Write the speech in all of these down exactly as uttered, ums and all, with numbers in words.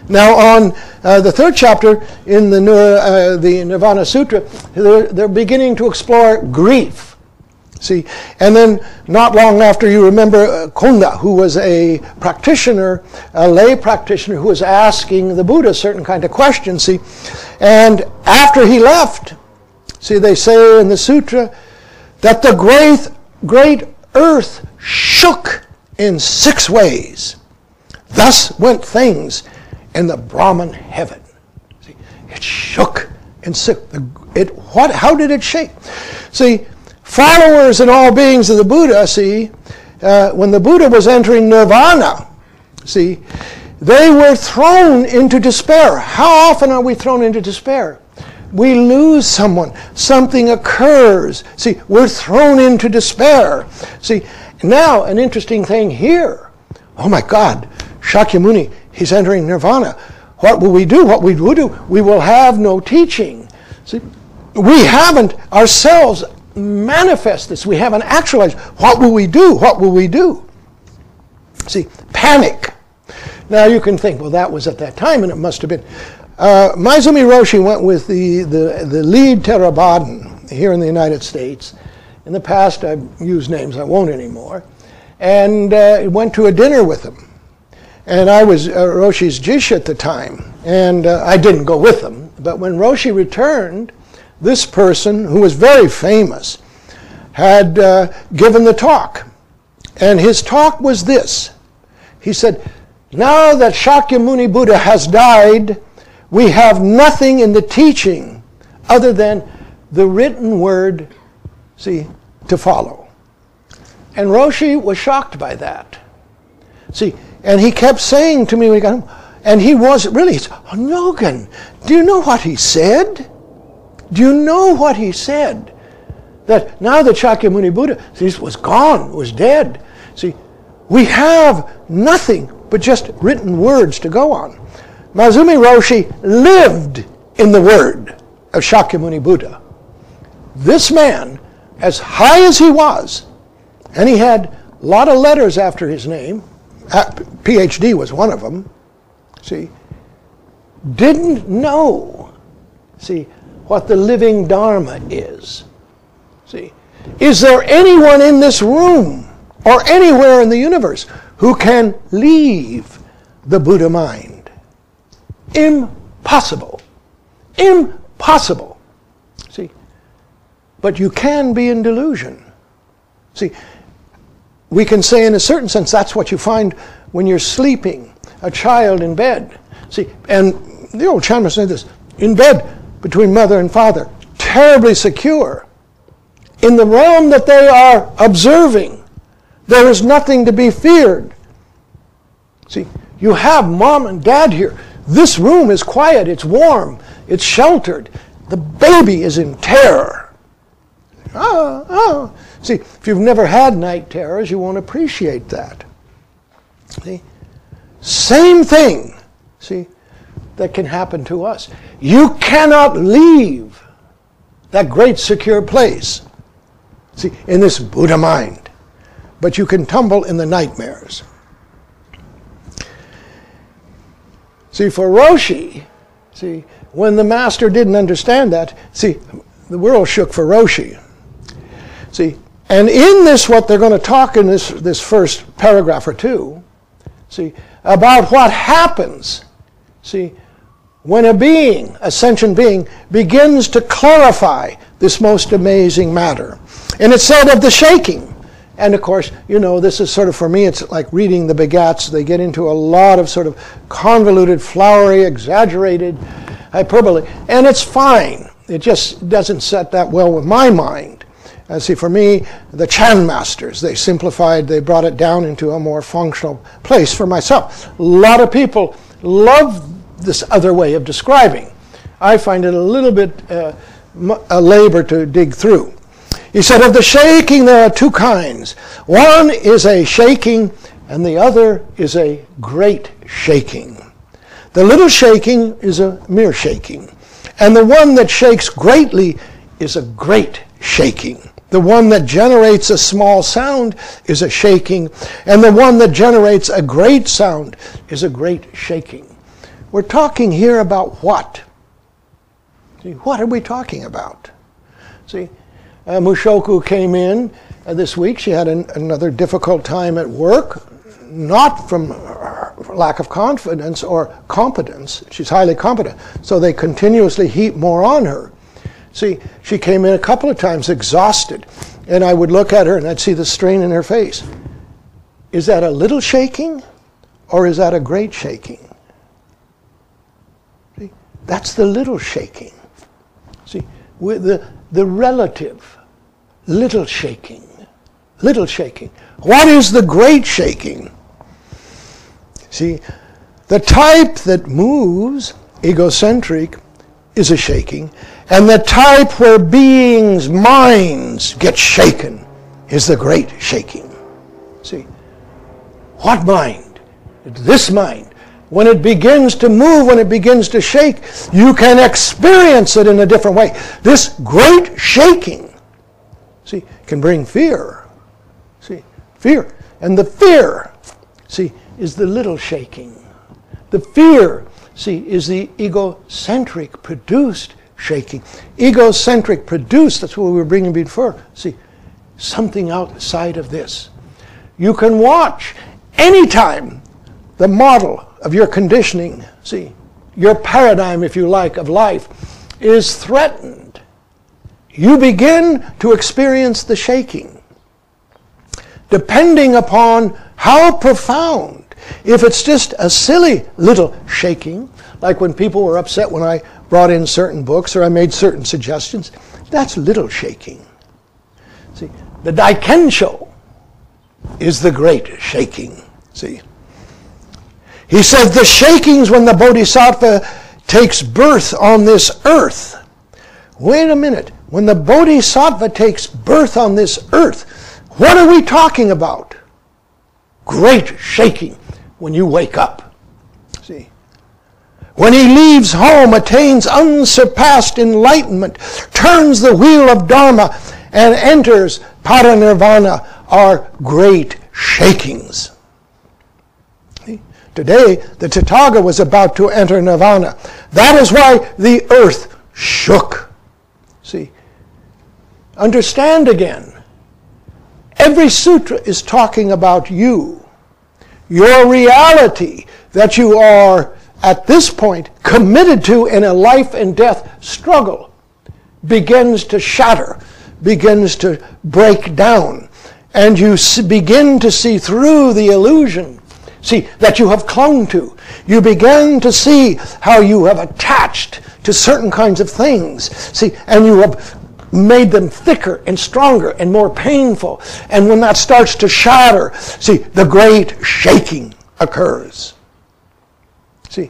Now, on uh, the third chapter in the, uh, the Nirvana Sutra, they're, they're beginning to explore grief. See, and then not long after, you remember uh, Konda, who was a practitioner, a lay practitioner, who was asking the Buddha certain kind of questions. See, and after he left, see, they say in the sutra that the great, great earth shook in six ways. Thus went things in the Brahman heaven. See, it shook and six. It what? How did it shake? See, followers and all beings of the Buddha. See, uh, when the Buddha was entering nirvana, see, they were thrown into despair. How often are we thrown into despair? We lose someone. Something occurs. See, we're thrown into despair. See, now an interesting thing here. Oh my God, Shakyamuni, he's entering nirvana. What will we do? What we will do? We will have no teaching. See, we haven't ourselves manifest this. We haven't actualized. What will we do? What will we do? See, panic. Now you can think, well, that was at that time, and it must have been. Uh, Maezumi Roshi went with the, the, the lead Theravadan here in the United States. In the past, I've used names, I won't anymore. And uh, went to a dinner with him. And I was uh, Roshi's jish at the time. And uh, I didn't go with him. But when Roshi returned, this person, who was very famous, had uh, given the talk. And his talk was this. He said, now that Shakyamuni Buddha has died, we have nothing in the teaching other than the written word, see, to follow. And Roshi was shocked by that. See, and he kept saying to me when he got home, and he was really, oh, Nyogen, do you know what he said? Do you know what he said? That now that Shakyamuni Buddha see, was gone, was dead. See, we have nothing but just written words to go on. Maezumi Roshi lived in the word of Shakyamuni Buddha. This man, as high as he was, and he had a lot of letters after his name, P H D was one of them, see, didn't know, see, what the living Dharma is. See, is there anyone in this room or anywhere in the universe who can leave the Buddha mind? Impossible. Impossible. See, but you can be in delusion. See, we can say in a certain sense that's what you find when you're sleeping, a child in bed. See, and the old Chandra said this, in bed between mother and father, terribly secure. In the realm that they are observing, there is nothing to be feared. See, you have mom and dad here. This room is quiet, it's warm, it's sheltered. The baby is in terror. Oh, oh. See, if you've never had night terrors, you won't appreciate that. See? Same thing, see, that can happen to us. You cannot leave that great secure place, see, in this Buddha mind, but you can tumble in the nightmares. See, for Roshi, see, when the master didn't understand that, see, the world shook for Roshi. See, and in this, what they're going to talk in this, this first paragraph or two, see, about what happens, see, when a being, a sentient being, begins to clarify this most amazing matter. And it's said of the shaking. And of course, you know, this is sort of, for me, it's like reading the Begats. They get into a lot of sort of convoluted, flowery, exaggerated hyperbole. And it's fine. It just doesn't set that well with my mind. Uh, see, for me, the Chan masters, they simplified, they brought it down into a more functional place for myself. A lot of people love this other way of describing. I find it a little bit uh, a labor to dig through. He said, of the shaking, there are two kinds. One is a shaking, and the other is a great shaking. The little shaking is a mere shaking, and the one that shakes greatly is a great shaking. The one that generates a small sound is a shaking, and the one that generates a great sound is a great shaking. we're talking here about what? See, what are we talking about? See, uh, Mushoku came in uh, this week. She had an, another difficult time at work, not from lack of confidence or competence. She's highly competent, so they continuously heap more on her. See, she came in a couple of times exhausted, and I would look at her and I'd see the strain in her face. Is that a little shaking, or is that a great shaking? See, that's the little shaking. See, with the, the relative little shaking. Little shaking. What is the great shaking? See, the type that moves, egocentric, is a shaking, and the type where beings' minds get shaken is the great shaking. See, what mind? This mind. When it begins to move, when it begins to shake, you can experience it in a different way. This great shaking, see, can bring fear. See, fear. And the fear, see, is the little shaking. The fear, see, is the egocentric produced shaking. Egocentric produced, that's what we were bringing before. See, something outside of this. You can watch anytime the model of your conditioning, see, your paradigm, if you like, of life is threatened. You begin to experience the shaking, depending upon how profound. If it's just a silly little shaking, like when people were upset when I brought in certain books or I made certain suggestions, that's little shaking. See, the Daikensho is the great shaking. See, he says the shakings when the Bodhisattva takes birth on this earth. Wait a minute. When the Bodhisattva takes birth on this earth, what are we talking about? Great shaking when you wake up. See, when he leaves home, attains unsurpassed enlightenment, turns the wheel of Dharma, and enters parinirvana, are great shakings. See? Today, the Tathagata was about to enter nirvana. That is why the earth shook. See, understand again. Every sutra is talking about you. Your reality that you are, at this point, committed to in a life and death struggle begins to shatter, begins to break down. And you begin to see through the illusion, see, that you have clung to. You begin to see how you have attached to certain kinds of things. See, and you have made them thicker and stronger and more painful. And when that starts to shatter, see, the great shaking occurs. See,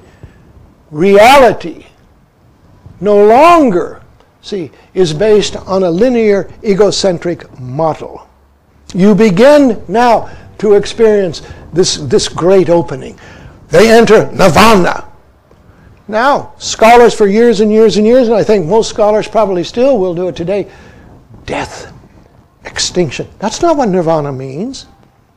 reality no longer, see, is based on a linear egocentric model. You begin now to experience this, this great opening. They enter nirvana. Now, scholars for years and years and years, and I think most scholars probably still will do it today, death, extinction. That's not what nirvana means.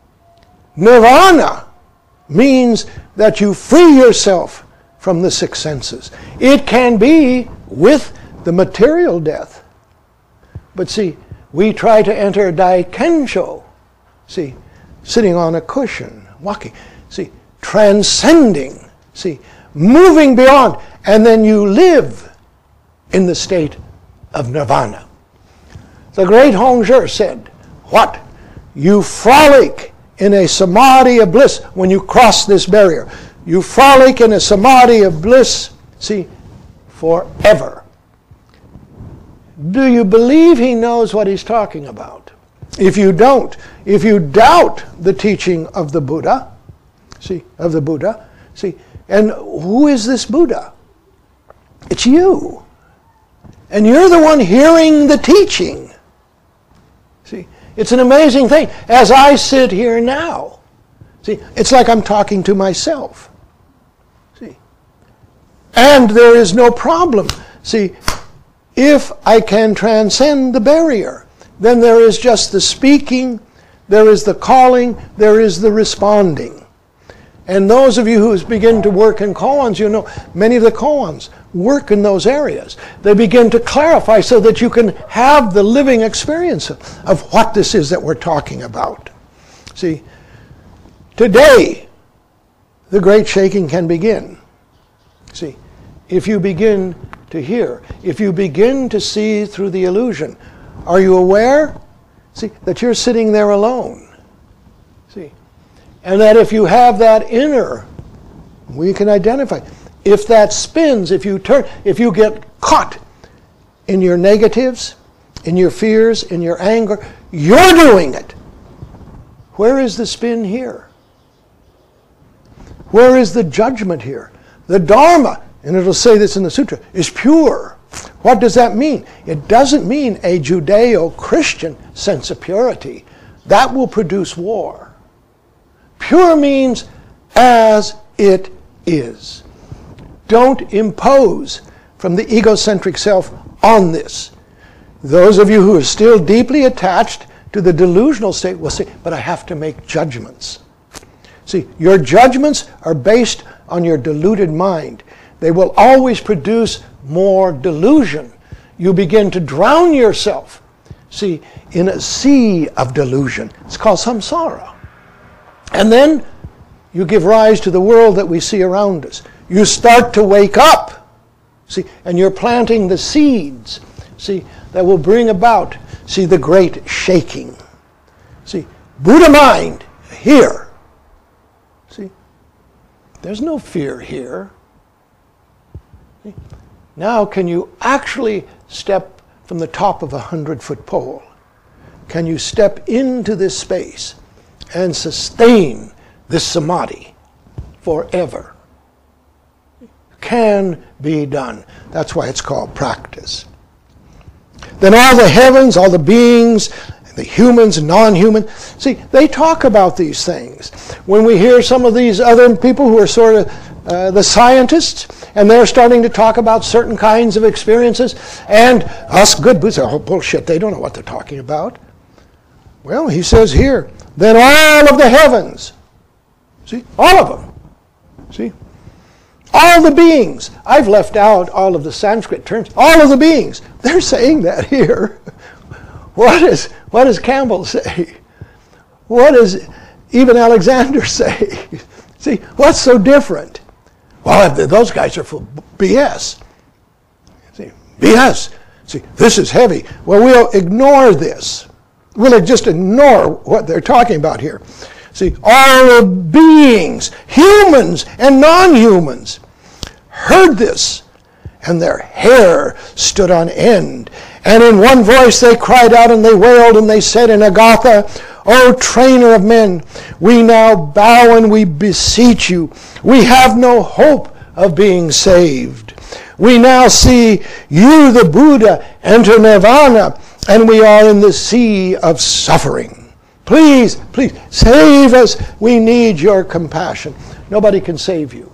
Nirvana means that you free yourself from the six senses. It can be with the material death. But see, we try to enter Daikensho, see, sitting on a cushion, walking, see, transcending, see, moving beyond, and then you live in the state of nirvana. The great Hongzhi said, what? You frolic in a samadhi of bliss when you cross this barrier. You frolic in a samadhi of bliss, see, forever. Do you believe he knows what he's talking about? If you don't, if you doubt the teaching of the Buddha, see, of the Buddha, see, and who is this Buddha? It's you. And you're the one hearing the teaching. See, it's an amazing thing. As I sit here now, see, it's like I'm talking to myself. See, and there is no problem. See, if I can transcend the barrier, then there is just the speaking, there is the calling, there is the responding. And those of you who begin to work in koans, you know, many of the koans work in those areas. They begin to clarify so that you can have the living experience of, of what this is that we're talking about. See, today, the great shaking can begin. See, if you begin to hear, if you begin to see through the illusion, are you aware, see, that you're sitting there alone? See, and that if you have that inner, we can identify. If that spins, if you turn, if you get caught in your negatives, in your fears, in your anger, you're doing it. Where is the spin here? Where is the judgment here? The Dharma, and it'll say this in the sutra, is pure. What does that mean? It doesn't mean a Judeo-Christian sense of purity. That will produce war. Pure means as it is. Don't impose from the egocentric self on this. Those of you who are still deeply attached to the delusional state will say, but I have to make judgments. See, your judgments are based on your deluded mind. They will always produce more delusion. You begin to drown yourself, see, in a sea of delusion. It's called samsara. And then you give rise to the world that we see around us. You start to wake up, see, and you're planting the seeds, see, that will bring about, see, the great shaking. See, Buddha mind here. See, there's no fear here. See? Now can you actually step from the top of a hundred-foot pole? Can you step into this space and sustain this samadhi forever? Can be done. That's why it's called practice. Then all the heavens, all the beings, the humans, non-human, see, they talk about these things. When we hear some of these other people who are sort of uh, the scientists, and they're starting to talk about certain kinds of experiences, and us good Buddhists are, oh, bullshit, they don't know what they're talking about. Well, he says here, then all of the heavens, see, all of them, see, all the beings. I've left out all of the Sanskrit terms. All of the beings. They're saying that here. What is, what does Campbell say? What does even Alexander say? See, what's so different? Well, those guys are full B S. See, B S. See, this is heavy. Well, we'll ignore this. We'll just ignore what they're talking about here. See, all the beings, humans and non-humans, heard this, and their hair stood on end. And in one voice they cried out and they wailed and they said in Agatha, O trainer of men, we now bow and we beseech you. We have no hope of being saved. We now see you, the Buddha, enter nirvana, and we are in the sea of suffering. Please, please, save us. We need your compassion. Nobody can save you.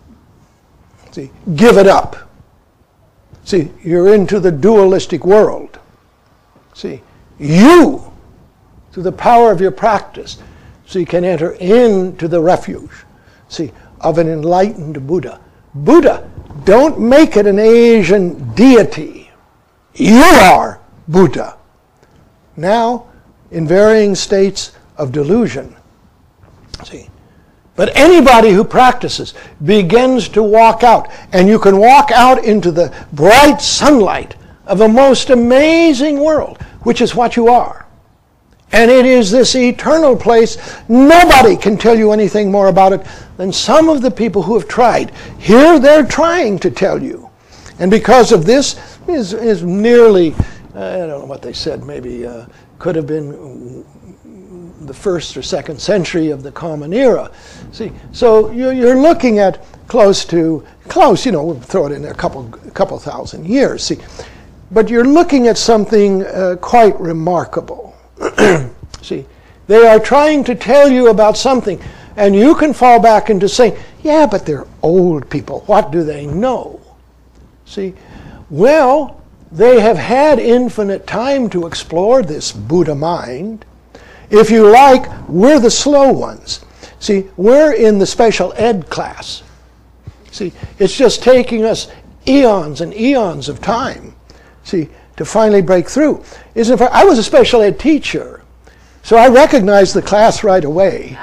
See, give it up. See, you're into the dualistic world. See, you, through the power of your practice, so you can enter into the refuge, see, of an enlightened Buddha. Buddha, don't make it an Asian deity. You are Buddha. Now, in varying states of delusion. See, but anybody who practices begins to walk out, and you can walk out into the bright sunlight of a most amazing world, which is what you are. And it is this eternal place. Nobody can tell you anything more about it than some of the people who have tried. Here they're trying to tell you. And because of this, is, is nearly, uh, I don't know what they said, maybe uh, could have been the first or second century of the Common Era. See, so you're, you're looking at close to, close, you know, we'll throw it in there, a couple, a couple thousand years. See, but you're looking at something uh, quite remarkable. See, they are trying to tell you about something, and you can fall back into saying, yeah, but they're old people. What do they know? See, well, they have had infinite time to explore this Buddha mind. If you like, we're the slow ones. See, we're in the special ed class. See, it's just taking us eons and eons of time, see, to finally break through. Isn't it? I was a special ed teacher, so I recognized the class right away.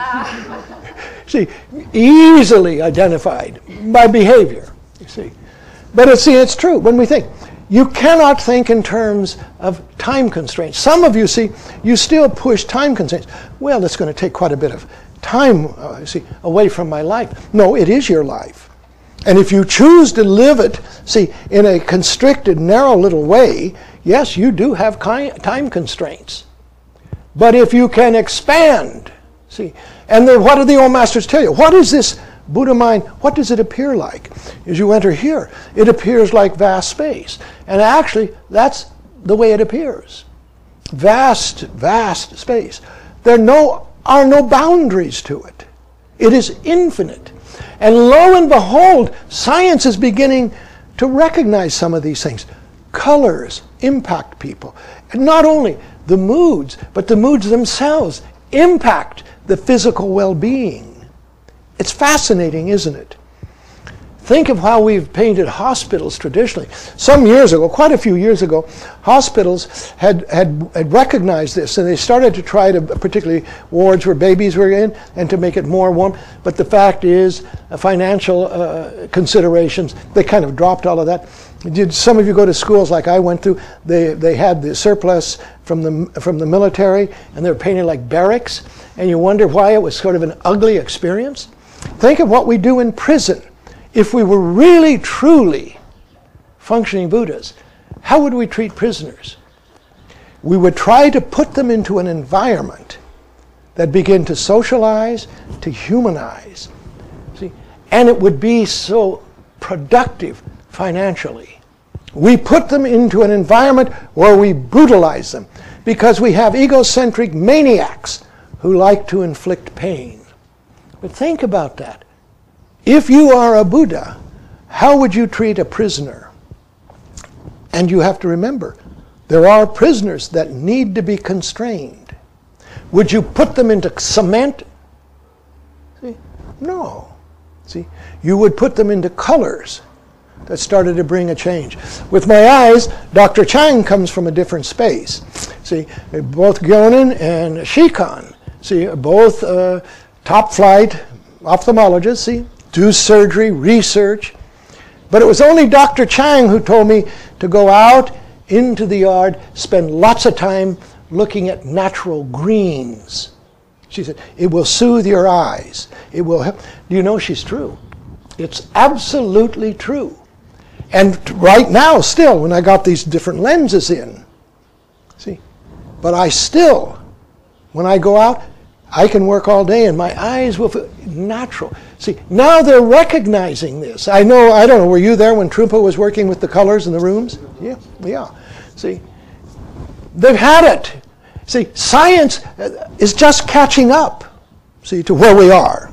See, easily identified by behavior, you see. But it's, see, it's true when we think. You cannot think in terms of time constraints. Some of you, see, you still push time constraints. Well, it's going to take quite a bit of time, uh, see, away from my life. No, it is your life. And if you choose to live it, see, in a constricted, narrow little way, yes, you do have time constraints. But if you can expand, see, and then what do the old masters tell you? What is this Buddha mind? What does it appear like? As you enter here, it appears like vast space. And actually, that's the way it appears. Vast, vast space. There no, are no boundaries to it. It is infinite. And lo and behold, science is beginning to recognize some of these things. Colors impact people. And not only the moods, but the moods themselves impact the physical well-being. It's fascinating, isn't it? Think of how we've painted hospitals traditionally. Some years ago, quite a few years ago, hospitals had, had, had recognized this, and they started to try to, particularly wards where babies were in, and to make it more warm. But the fact is, uh, financial uh, considerations, they kind of dropped all of that. Did some of you go to schools like I went through? They, they had the surplus from the, from the military, and they were painted like barracks, and you wonder why it was sort of an ugly experience. Think of what we do in prison. If we were really, truly functioning Buddhas, how would we treat prisoners? We would try to put them into an environment that began to socialize, to humanize. See? And it would be so productive financially. We put them into an environment where we brutalize them because we have egocentric maniacs who like to inflict pain. But think about that. If you are a Buddha, how would you treat a prisoner? And you have to remember, there are prisoners that need to be constrained. Would you put them into cement? See? No. See? You would put them into colors that started to bring a change. With my eyes, Doctor Chang comes from a different space. See, both Gyonin and Shikan, see, are both uh, top flight ophthalmologists, see, do surgery, research. But it was only Doctor Chang who told me to go out into the yard, spend lots of time looking at natural greens. She said, it will soothe your eyes. It will help. Do you know she's true? It's absolutely true. And right now, still, when I got these different lenses in, see, but I still, when I go out, I can work all day and my eyes will feel natural. See, now they're recognizing this. I know, I don't know, were you there when Trungpa was working with the colors in the rooms? Yeah, yeah. See, they've had it. See, science is just catching up, see, to where we are.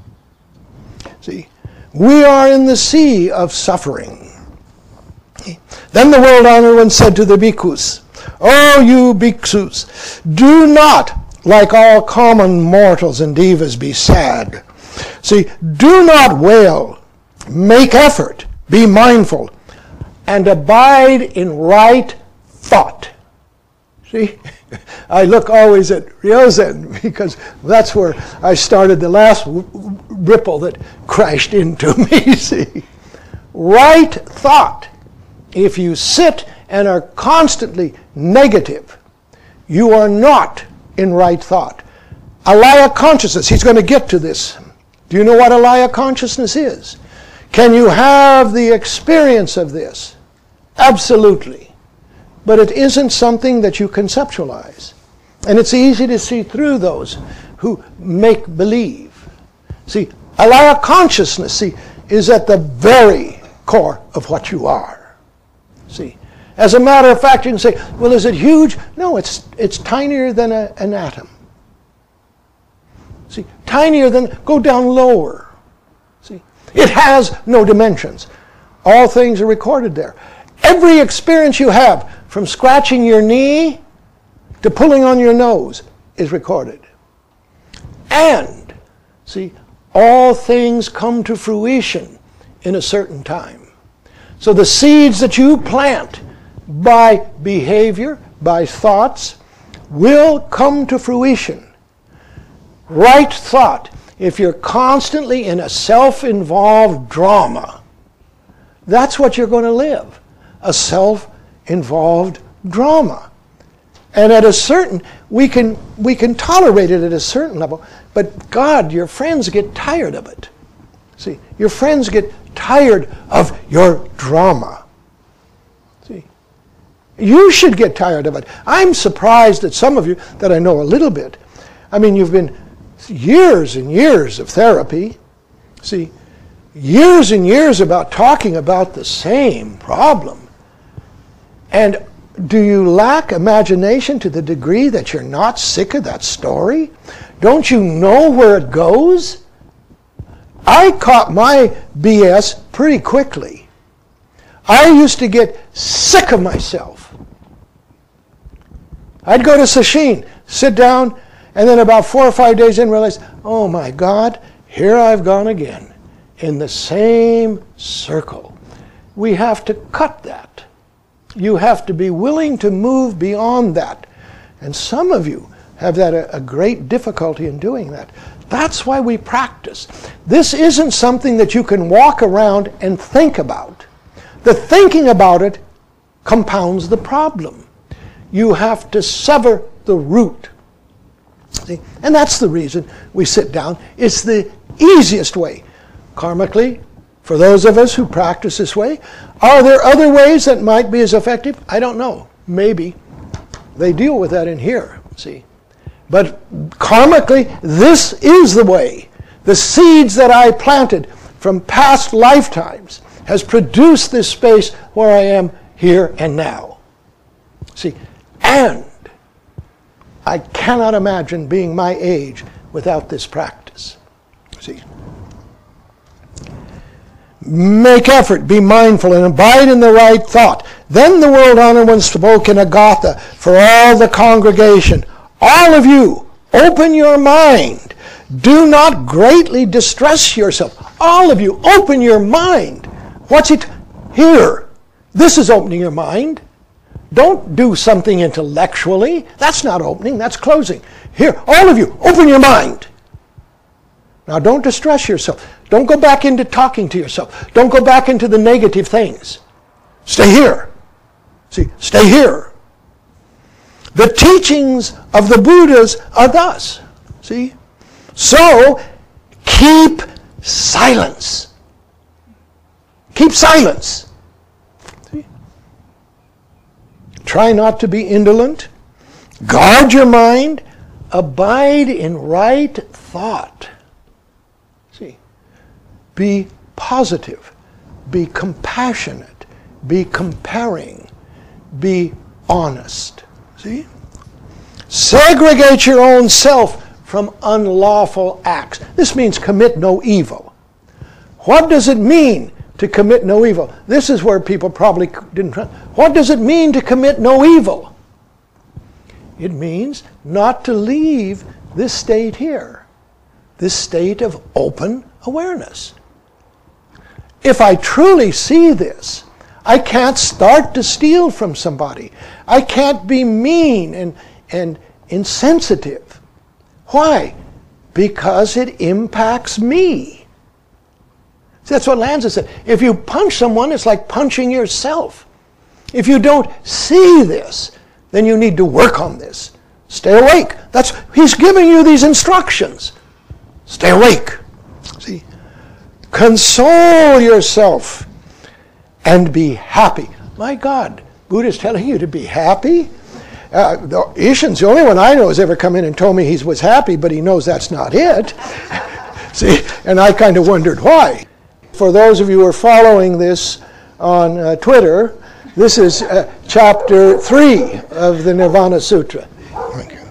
See, we are in the sea of suffering. Then the world honored one said to the bhikkhus, "O you bhikkhus, do not, like all common mortals and devas, be sad. See, do not wail. Make effort. Be mindful. And abide in right thought." See, I look always at Ryozen because that's where I started the last w- ripple that crashed into me. See, right thought. If you sit and are constantly negative, you are not in right thought. Alaya consciousness, he's going to get to this. Do you know what alaya consciousness is? Can you have the experience of this? Absolutely. But it isn't something that you conceptualize. And it's easy to see through those who make believe. See, alaya consciousness, see, is at the very core of what you are. See, as a matter of fact, you can say, well, is it huge? No, it's it's tinier than a, an atom. See, tinier than, go down lower. See, it has no dimensions. All things are recorded there. Every experience you have, from scratching your knee to pulling on your nose, is recorded. And, See, all things come to fruition in a certain time. So the seeds that you plant by behavior, by thoughts, will come to fruition. Right thought. If you're constantly in a self-involved drama, that's what you're going to live. A self-involved drama. And at a certain, we can, we can tolerate it at a certain level, but God, your friends get tired of it. See, your friends get tired of your drama. See, you should get tired of it. I'm surprised that some of you, that I know a little bit, I mean, you've been years and years of therapy. See, years and years about talking about the same problem. And do you lack imagination to the degree that you're not sick of that story? Don't you know where it goes? I caught my B S pretty quickly. I used to get sick of myself. I'd go to Sesshin, sit down, and then about four or five days in realize, oh my God, here I've gone again, in the same circle. We have to cut that. You have to be willing to move beyond that. And some of you have that a, a great difficulty in doing that. That's why we practice. This isn't something that you can walk around and think about. The thinking about it compounds the problem. You have to sever the root. See? And that's the reason we sit down. It's the easiest way. Karmically, for those of us who practice this way, are there other ways that might be as effective? I don't know. Maybe. They deal with that in here, see. But karmically, this is the way. The seeds that I planted from past lifetimes has produced this space where I am here and now. See, and I cannot imagine being my age without this practice. See. Make effort, be mindful, and abide in the right thought. Then the world honored one spoke in Agatha for all the congregation. All of you, open your mind. Do not greatly distress yourself. All of you, open your mind. What's it? Here. This is opening your mind. Don't do something intellectually. That's not opening, that's closing. Here, all of you, open your mind. Now don't distress yourself. Don't go back into talking to yourself. Don't go back into the negative things. Stay here. See, stay here. The teachings of the Buddhas are thus. See? So, keep silence. Keep silence. See? Try not to be indolent. Guard your mind. Abide in right thought. See? Be positive. Be compassionate. Be comparing. Be honest. See? Segregate your own self from unlawful acts. This means commit no evil. What does it mean to commit no evil? This is where people probably didn't. What does it mean to commit no evil? It means not to leave this state here, this state of open awareness. If I truly see this, I can't start to steal from somebody. I can't be mean and, and insensitive. Why? Because it impacts me. See, that's what Lanza said. If you punch someone, it's like punching yourself. If you don't see this, then you need to work on this. Stay awake. That's, he's giving you these instructions. Stay awake. See? Console yourself and be happy. My God, Buddha is telling you to be happy? Uh, the, Ishin's the only one I know has ever come in and told me he was happy, but he knows that's not it. See, and I kind of wondered why. For those of you who are following this on uh, Twitter, this is uh, chapter three of the Nirvana Sutra.